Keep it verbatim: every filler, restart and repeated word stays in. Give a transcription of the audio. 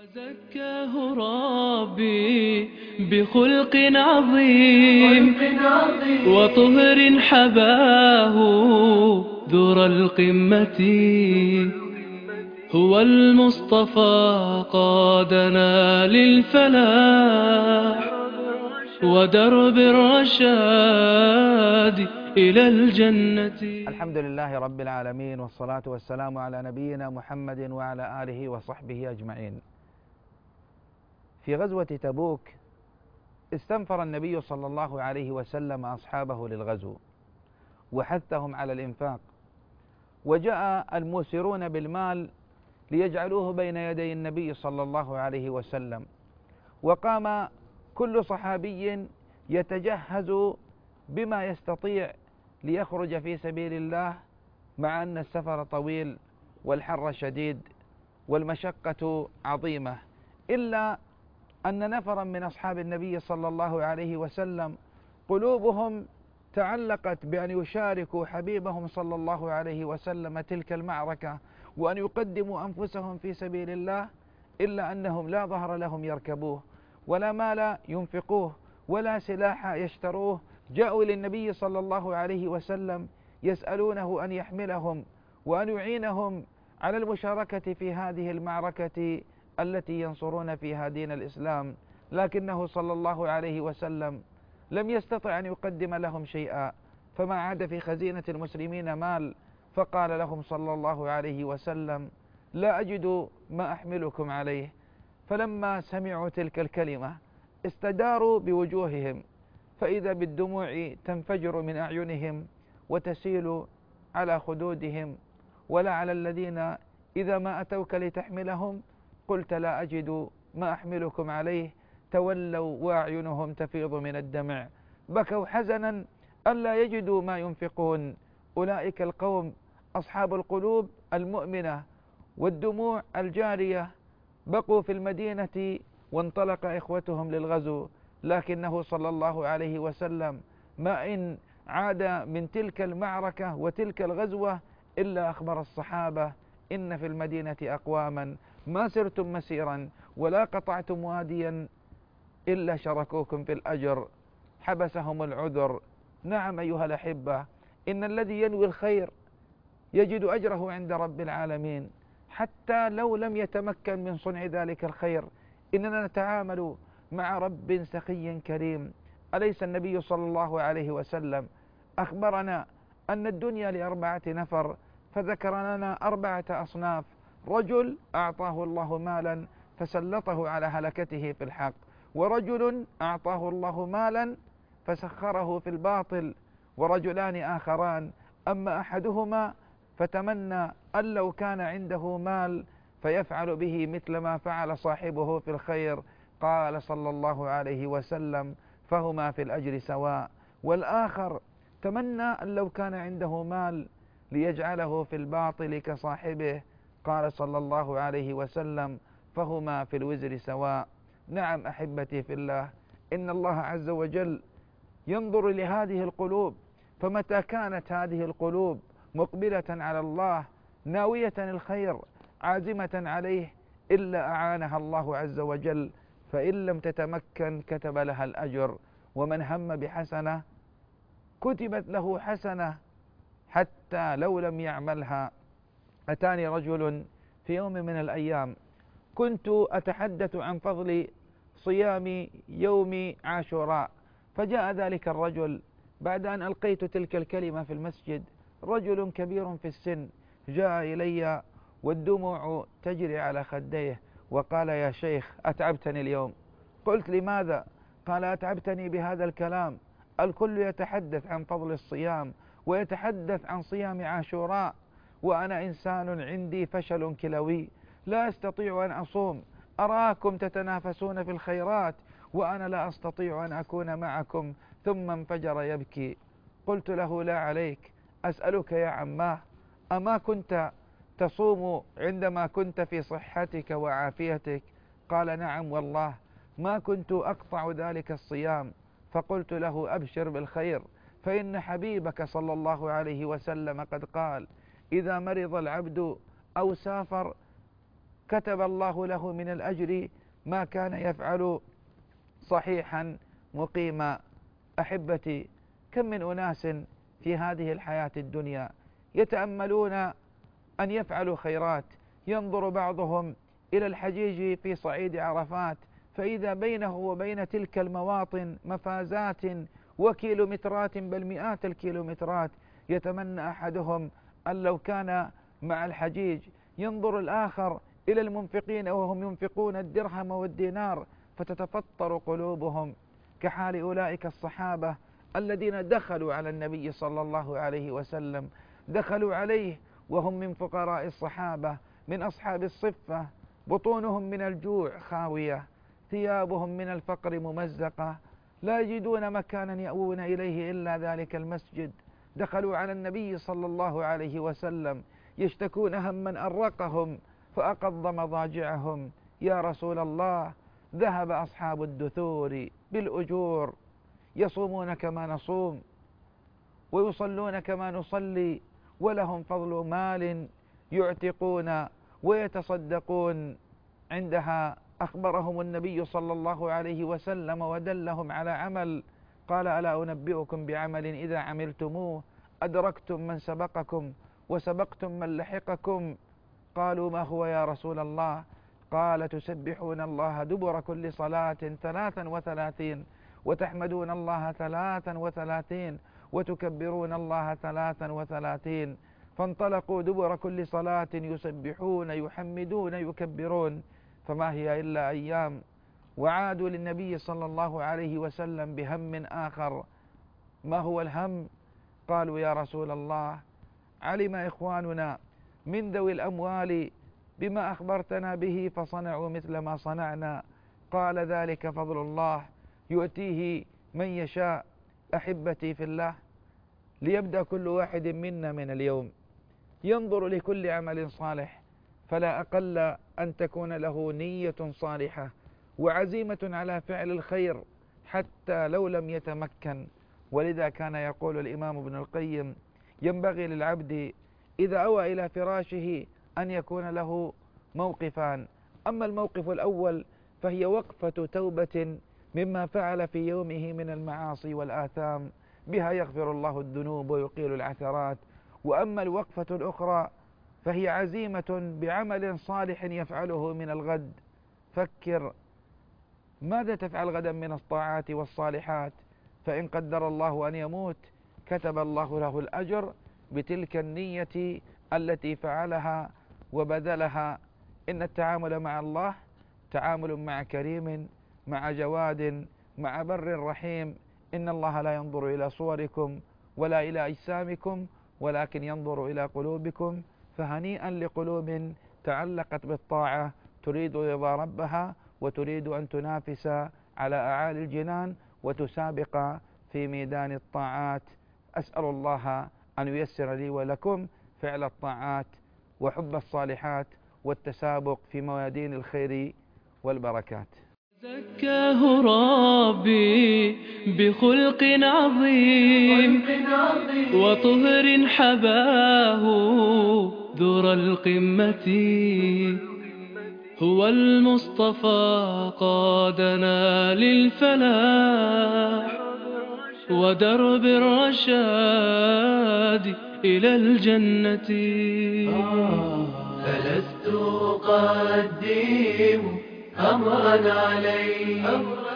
زكاه ربي بخلق عظيم وطهر حباه ذر القمة. هو المصطفى قادنا للفلاح ودرب الرشاد إلى الجنة. الحمد لله رب العالمين، والصلاة والسلام على نبينا محمد وعلى آله وصحبه أجمعين. في غزوة تبوك استنفر النبي صلى الله عليه وسلم أصحابه للغزو وحثهم على الإنفاق، وجاء الموسرون بالمال ليجعلوه بين يدي النبي صلى الله عليه وسلم، وقام كل صحابي يتجهز بما يستطيع ليخرج في سبيل الله، مع أن السفر طويل والحر شديد والمشقة عظيمة، إلا أن نفرا من أصحاب النبي صلى الله عليه وسلم قلوبهم تعلقت بأن يشاركوا حبيبهم صلى الله عليه وسلم تلك المعركة وأن يقدموا أنفسهم في سبيل الله، إلا أنهم لا ظهر لهم يركبوه ولا مال ينفقوه ولا سلاح يشتروه. جاءوا للنبي صلى الله عليه وسلم يسألونه أن يحملهم وأن يعينهم على المشاركة في هذه المعركة التي ينصرون فيها دين الإسلام، لكنه صلى الله عليه وسلم لم يستطع أن يقدم لهم شيئا، فما عاد في خزينة المسلمين مال، فقال لهم صلى الله عليه وسلم: لا أجد ما أحملكم عليه. فلما سمعوا تلك الكلمة استداروا بوجوههم، فإذا بالدموع تنفجر من أعينهم وتسيل على خدودهم، ولا على الذين إذا ما أتوك لتحملهم قلت لا أجد ما أحملكم عليه تولوا وأعينهم تفيض من الدمع، بكوا حزنا ألا يجدوا ما ينفقون. أولئك القوم أصحاب القلوب المؤمنة والدموع الجارية بقوا في المدينة وانطلق إخوتهم للغزو، لكنه صلى الله عليه وسلم ما إن عاد من تلك المعركة وتلك الغزوة إلا أخبر الصحابة: إن في المدينة أقواما ما سرتم مسيرا ولا قطعتم واديا إلا شركوكم في الأجر، حبسهم العذر. نعم أيها الأحبة، إن الذي ينوي الخير يجد أجره عند رب العالمين، حتى لو لم يتمكن من صنع ذلك الخير. إننا نتعامل مع رب سخي كريم. أليس النبي صلى الله عليه وسلم أخبرنا أن الدنيا لأربعة نفر، فذكر لنا أربعة أصناف: رجل أعطاه الله مالا فسلطه على هلكته في الحق، ورجل أعطاه الله مالا فسخره في الباطل، ورجلان آخران أما أحدهما فتمنى أن لو كان عنده مال فيفعل به مثل ما فعل صاحبه في الخير، قال صلى الله عليه وسلم: فهما في الأجر سواء. والآخر تمنى أن لو كان عنده مال ليجعله في الباطل كصاحبه، قال صلى الله عليه وسلم: فهما في الوزر سواء. نعم أحبتي في الله، إن الله عز وجل ينظر لهذه القلوب، فمتى كانت هذه القلوب مقبلة على الله ناوية الخير عازمة عليه إلا أعانها الله عز وجل، فإن لم تتمكن كتب لها الأجر. ومن هم بحسنة كتبت له حسنة حتى لو لم يعملها. أتاني رجل في يوم من الأيام كنت أتحدث عن فضل صيام يوم عاشوراء، فجاء ذلك الرجل بعد أن ألقيت تلك الكلمة في المسجد، رجل كبير في السن، جاء إلي والدموع تجري على خديه وقال: يا شيخ أتعبتني اليوم. قلت: لماذا؟ قال: أتعبتني بهذا الكلام، الكل يتحدث عن فضل الصيام ويتحدث عن صيام عاشوراء، وأنا إنسان عندي فشل كلوي لا أستطيع أن أصوم، أراكم تتنافسون في الخيرات وأنا لا أستطيع أن أكون معكم. ثم انفجر يبكي. قلت له: لا عليك، أسألك يا عماه، أما كنت تصوم عندما كنت في صحتك وعافيتك؟ قال: نعم والله ما كنت أقطع ذلك الصيام. فقلت له: أبشر بالخير، فإن حبيبك صلى الله عليه وسلم قد قال: إذا مرض العبد أو سافر كتب الله له من الأجر ما كان يفعل صحيحا مقيما. أحبتي، كم من أناس في هذه الحياة الدنيا يتأملون أن يفعلوا خيرات، ينظر بعضهم إلى الحجيج في صعيد عرفات فإذا بينه وبين تلك المواطن مفازات وكيلومترات بل مئات الكيلومترات، يتمنى أحدهم أن لو كان مع الحجيج. ينظر الآخر إلى المنفقين وهم ينفقون الدرهم والدينار فتتفطر قلوبهم، كحال أولئك الصحابة الذين دخلوا على النبي صلى الله عليه وسلم، دخلوا عليه وهم من فقراء الصحابة، من أصحاب الصفة، بطونهم من الجوع خاوية، ثيابهم من الفقر ممزقة، لا يجدون مكانا يأوون إليه إلا ذلك المسجد. دخلوا على النبي صلى الله عليه وسلم يشتكون هما أرقهم فأقض مضاجعهم: يا رسول الله، ذهب أصحاب الدثور بالأجور، يصومون كما نصوم ويصلون كما نصلي، ولهم فضل مال يعتقون ويتصدقون. عندها أخبرهم النبي صلى الله عليه وسلم ودلهم على عمل، قال: ألا أنبئكم بعمل إذا عملتموه أدركتم من سبقكم وسبقتم من لحقكم؟ قالوا: ما هو يا رسول الله؟ قال: تسبحون الله دبر كل صلاة ثلاثا وثلاثين، وتحمدون الله ثلاثا وثلاثين، وتكبرون الله ثلاثا وثلاثين. فانطلقوا دبر كل صلاة يسبحون يحمدون يكبرون، فما هي إلا أيام، وعادوا للنبي صلى الله عليه وسلم بهم آخر. ما هو الهم؟ قالوا: يا رسول الله، علم إخواننا من ذوي الأموال بما أخبرتنا به فصنعوا مثل ما صنعنا. قال: ذلك فضل الله يؤتيه من يشاء. أحبتي في الله، ليبدأ كل واحد منا من اليوم ينظر لكل عمل صالح، فلا أقل أن تكون له نية صالحة وعزيمة على فعل الخير حتى لو لم يتمكن. ولذا كان يقول الإمام ابن القيم: ينبغي للعبد إذا أوى إلى فراشه أن يكون له موقفان. أما الموقف الأول فهي وقفة توبة مما فعل في يومه من المعاصي والآثام، بها يغفر الله الذنوب ويقيل العثرات. وأما الوقفة الأخرى فهي عزيمة بعمل صالح يفعله من الغد. فكر ماذا تفعل غدا من الطاعات والصالحات، فإن قدر الله أن يموت كتب الله له الأجر بتلك النية التي فعلها وبذلها. إن التعامل مع الله تعامل مع كريم، مع جواد، مع بر رحيم. إن الله لا ينظر إلى صوركم ولا إلى أجسامكم ولكن ينظر إلى قلوبكم. فهنيئا لقلوب تعلقت بالطاعة تريد رضا ربها وتريد أن تنافس على أعالي الجنان وتسابق في ميدان الطاعات. أسأل الله أن ييسر لي ولكم فعل الطاعات وحب الصالحات والتسابق في ميادين الخير والبركات. زكاه ربي بخلق عظيم وطهر حباه ذر القمة، هو المصطفى قادنا للفلاح ودرب الرشاد إلى الجنة. فلست أقدم أمرا عليه